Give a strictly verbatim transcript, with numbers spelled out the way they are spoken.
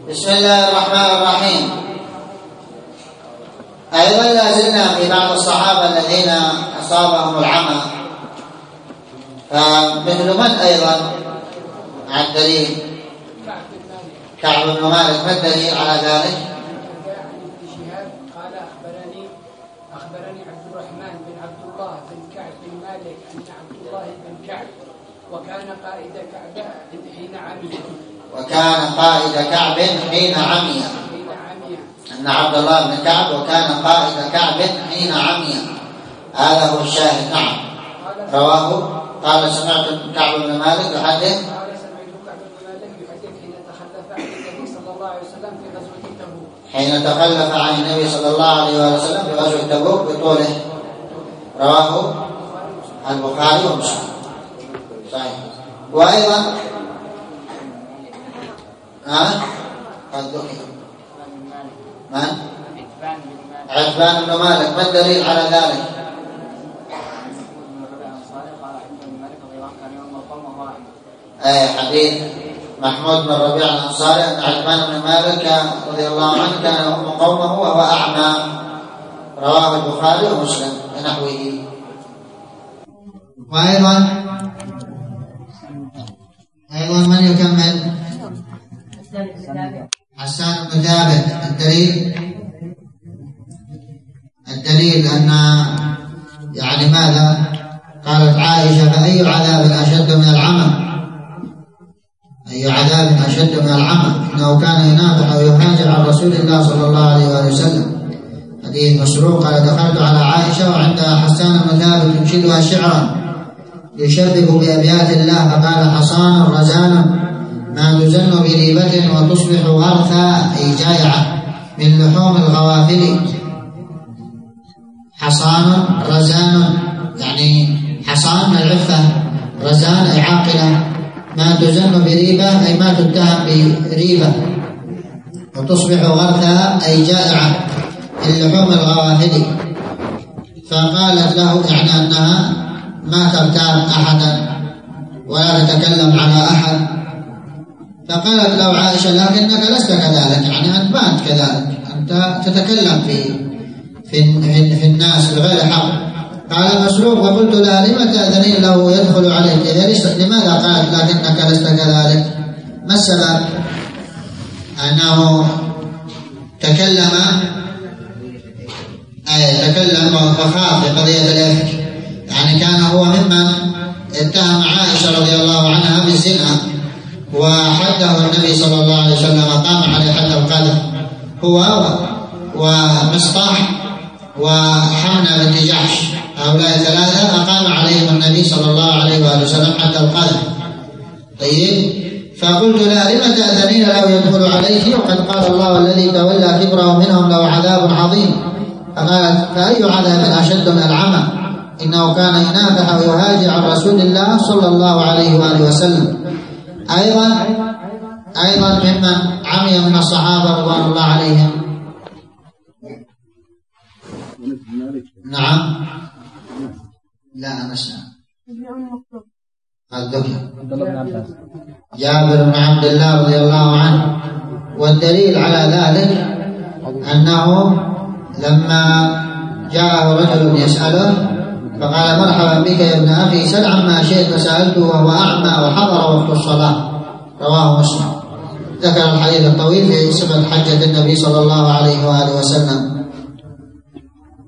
بسم الله الرحمن الرحيم. أيضا لا زلنا في بعض الصحابة الذين أصابهم العمى، فمثل من أيضا مع الدليل؟ كعب بن مالك. ما الدليل على ذلك؟ قال أخبرني أخبرني عبد الرحمن بن عبد الله بن كعب بن مالك أن عبد الله بن كعب وكان قائد كعب حين عمي وكان قائد كعب حين عمي أن عبد الله بن كعب وكان قائد كعب حين عمي. هذا هو الشاهد. نعم. رواه قال سمعت كعب بن مالك يحدث قال سمعت كعب بن مالك يحدث حين تخلف عن النبي صلى الله عليه وسلم في غزوة تبوك حين تخلف عن النبي صلى الله عليه وسلم في غزوة تبوك بطوله. رواه البخاري ومسلم. صحيح. وأيضا ها قد ذكر من؟ عتبان بن مالك. ما الدليل على ذلك؟ أي حديث محمود بن ربيع الأنصاري أن عتبان بن مالك رضي الله عنه كان يؤم قومه وهو أعمى. رواه البخاري ومسلم بنحوه. وأيضا أيضا من يكمل؟ حسان بن ثابت. الدليل الدليل أن يعني ماذا؟ قالت عائشة: فأي عذاب أشد من العمى؟ أي عذاب أشد من العمى؟ إنه كان ينافح ويهاجر عن رسول الله صلى الله عليه وسلم. حديث مسروق قال: دخلت على عائشة وعندها حسان بن ثابت ينشدها شعرا يشبه بأبيات الله، فقال: حصان رزان ما تزن بريبة وتصبح غرثا، أي جائعة من لحوم الغوافل. حصان رزان يعني حصان من العفة، رزان أي عاقلة، ما تزن بريبة أي ما تتهم بريبة، وتصبح غرثا أي جائعة من لحوم الغوافل. فقالت له يعني أنها ما تغتاب أحدا ولا تتكلم على أحد. فقالت له عائشة: لكنك لست كذلك، يعني أنت ما أنت كذلك، أنت تتكلم في في في الناس بغير حق. قال مسروق: وقلت لها: لم تأذنين له يدخل عليك؟ لماذا قالت لكنك لست كذلك؟ ما السبب؟ أنه تكلم أي تكلم وخاف في قضية الإفك، يعني كان هو ممن اتهم عائشة رضي الله عنها بالزنا، وحده النبي صلى الله عليه وسلم قام عليه حد القذف، هو ومصطح وحمنا بنت جحش، هؤلاء ثلاثة أقام عليهم النبي صلى الله عليه وآله وسلم حد القذف. طيب، فقلت لها: لم تأذنين له يدخل عليك وقد قال الله: الذي تولى كبره منهم له عذاب عظيم. فقالت: فأي عذاب أشد من العمى؟ إنه كان ينافح ويهاجر عن رسول الله صلى الله عليه وآله وسلم. أيضا أيضا ممن عمي من الصحابة رضوان الله عليهم. نعم. لا أنا سأل جابر بن عبد الله رضي الله عنه. والدليل على ذلك أنه لما جاءه رجل يسأله فقال: مرحبا بك يا ابن أخي، سل عما شئت، فسألته وهو أعمى وحضر وقت الصلاة. رواه مسلم. ذكر الحديث الطويل في صفة حجة النبي صلى الله عليه وآله وسلم.